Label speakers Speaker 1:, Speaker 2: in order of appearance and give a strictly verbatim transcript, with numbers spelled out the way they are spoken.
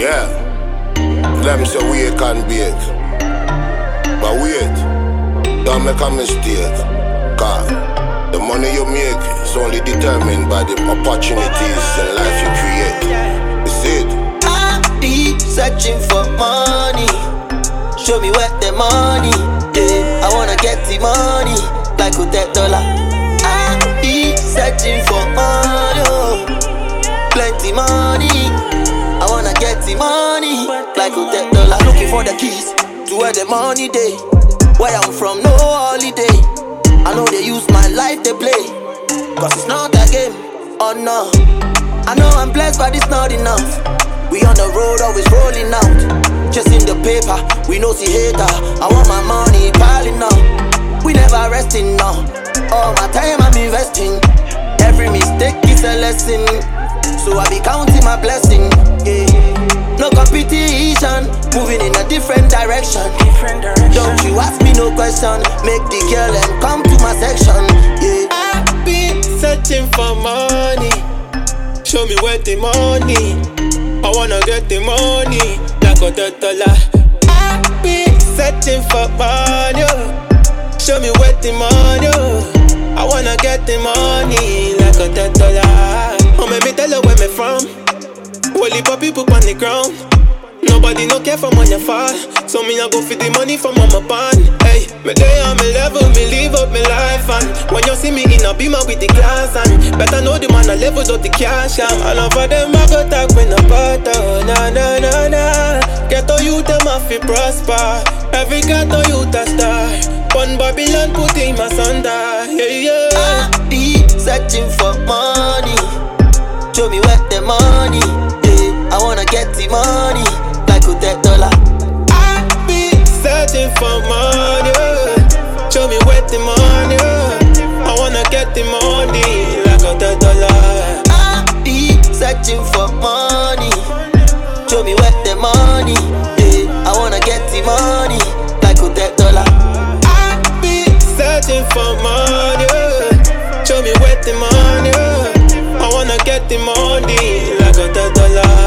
Speaker 1: Yeah. Let me say wait can bait. But wait, don't make a mistake. Cause the money you make is only determined by the opportunities in life you create. You see it?
Speaker 2: I be searching for money. Show me where the money. Yeah, I wanna get the money like a that dollar. I be searching for money, oh, plenty money. I wanna get the money like a that dollar. Looking for the keys to where the money day. Where I'm from, no holiday. I know they use my life to play, cause it's not a game, oh no. I know I'm blessed but it's not enough. We on the road always rolling out, chasing the paper, we no see hater. I want my money piling up, we never resting now. All my time I'm investing, every mistake is a lesson. So I be counting my blessing, yeah. No competition, moving in a different direction. different direction. Don't you ask me no question, make the girl and come to my section, yeah.
Speaker 3: I be searching for money, show me where the money. I wanna get the money like a dollar. I be searching for money, show me where the money. I wanna get the money like a dollar. Oh, make me tell her where me from. Only for people on the ground. Nobody no care from on your fall. So me I go for the money from on my band. Hey, me day on me level, me live up my life. And when you see me in a beamer with the glass and better know the man a levels of the cash. And all over them I go talk when I butter. Na na na na. Get to you them a fi prosper. Every ghetto youth a star. One Babylon put in my thunder. Yeah yeah.
Speaker 2: I be searching for money. Show me where the money. Yeah, I wanna get the money like a that dollar.
Speaker 3: I be searching for money. Show me where the money. I wanna get the money like a that dollar.
Speaker 2: I be searching for money. Show me where the money. Yeah, I wanna get the money like a that dollar.
Speaker 3: I be searching for money. Show me where the money. I wanna get the money like a dollar.